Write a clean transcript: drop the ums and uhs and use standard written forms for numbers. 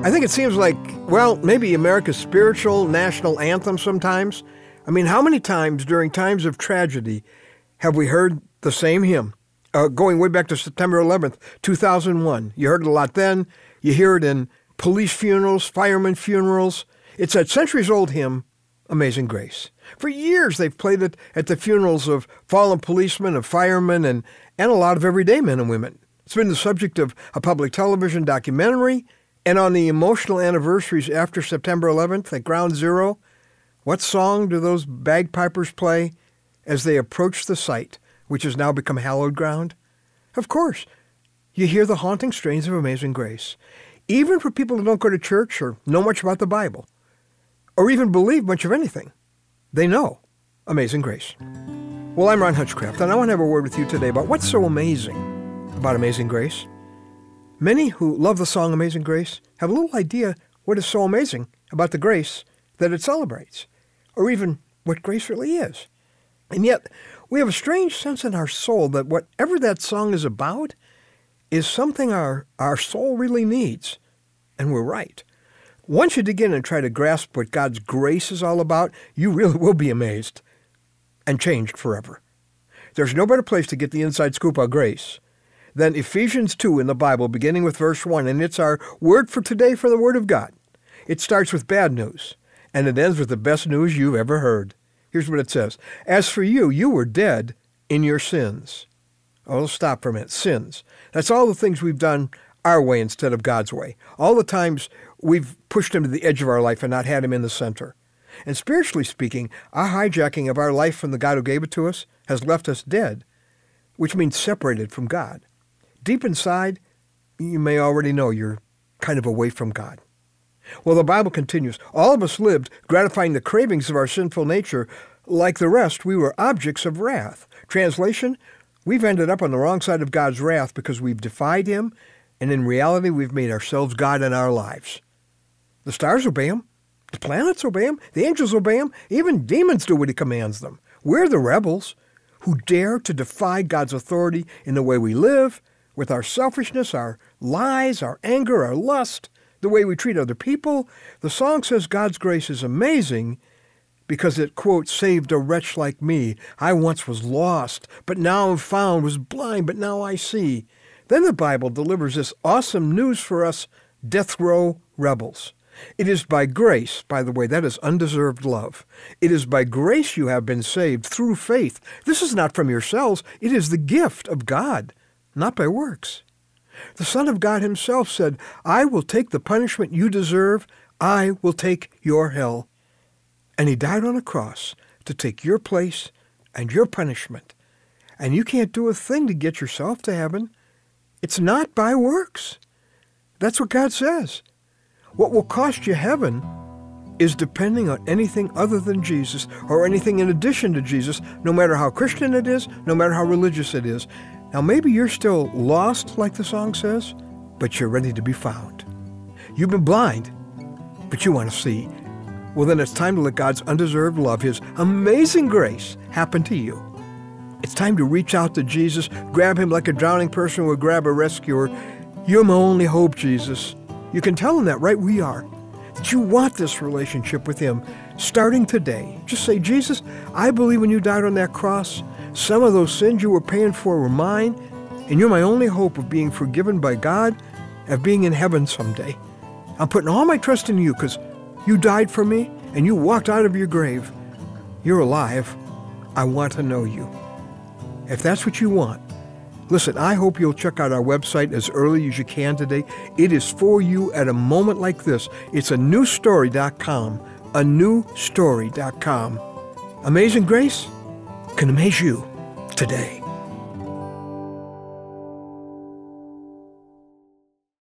I think it seems like, well, maybe America's spiritual national anthem sometimes. I mean, how many times during times of tragedy have we heard the same hymn? Going way back to September 11th, 2001. You heard it a lot then. You hear it in police funerals, firemen funerals. It's that centuries-old hymn, Amazing Grace. For years, they've played it at the funerals of fallen policemen, of firemen, and a lot of everyday men and women. It's been the subject of a public television documentary, and on the emotional anniversaries after September 11th at Ground Zero, what song do those bagpipers play as they approach the site, which has now become hallowed ground? Of course, you hear the haunting strains of Amazing Grace. Even for people who don't go to church or know much about the Bible, or even believe much of anything, they know Amazing Grace. Well, I'm Ron Hutchcraft, and I want to have a word with you today about what's so amazing about Amazing Grace. Many who love the song Amazing Grace have a little idea what is so amazing about the grace that it celebrates, or even what grace really is. And yet, we have a strange sense in our soul that whatever that song is about is something our soul really needs. And we're right. Once you dig in and try to grasp what God's grace is all about, you really will be amazed and changed forever. There's no better place to get the inside scoop on grace than Ephesians 2 in the Bible, beginning with verse 1. And it's our word for today from the Word of God. It starts with bad news, and it ends with the best news you've ever heard. Here's what it says. As for you, you were dead in your sins. Oh, let's stop for a minute. Sins. That's all the things we've done our way instead of God's way. All the times we've pushed him to the edge of our life and not had him in the center. And spiritually speaking, our hijacking of our life from the God who gave it to us has left us dead, which means separated from God. Deep inside, you may already know you're kind of away from God. Well, the Bible continues, all of us lived gratifying the cravings of our sinful nature. Like the rest, we were objects of wrath. Translation, we've ended up on the wrong side of God's wrath because we've defied him, and in reality, we've made ourselves God in our lives. The stars obey him. The planets obey him. The angels obey him. Even demons do what he commands them. We're the rebels who dare to defy God's authority in the way we live, with our selfishness, our lies, our anger, our lust, the way we treat other people. The song says God's grace is amazing because it, quote, saved a wretch like me. I once was lost, but now am found, was blind, but now I see. Then the Bible delivers this awesome news for us death row rebels. It is by grace, by the way, that is undeserved love. It is by grace you have been saved through faith. This is not from yourselves. It is the gift of God, not by works. The Son of God himself said, I will take the punishment you deserve. I will take your hell. And he died on a cross to take your place and your punishment. And you can't do a thing to get yourself to heaven. It's not by works. That's what God says. What will cost you heaven is depending on anything other than Jesus or anything in addition to Jesus, no matter how Christian it is, no matter how religious it is. Now, maybe you're still lost, like the song says, but you're ready to be found. You've been blind, but you want to see. Well, then it's time to let God's undeserved love, his amazing grace, happen to you. It's time to reach out to Jesus, grab him like a drowning person would grab a rescuer. You're my only hope, Jesus. You can tell him that right where you are, that you want this relationship with him starting today. Just say, Jesus, I believe when you died on that cross, some of those sins you were paying for were mine, and you're my only hope of being forgiven by God, of being in heaven someday. I'm putting all my trust in you because you died for me and you walked out of your grave. You're alive. I want to know you. If that's what you want, listen, I hope you'll check out our website as early as you can today. It is for you at a moment like this. It's anewstory.com, anewstory.com. Amazing Grace can amaze you today.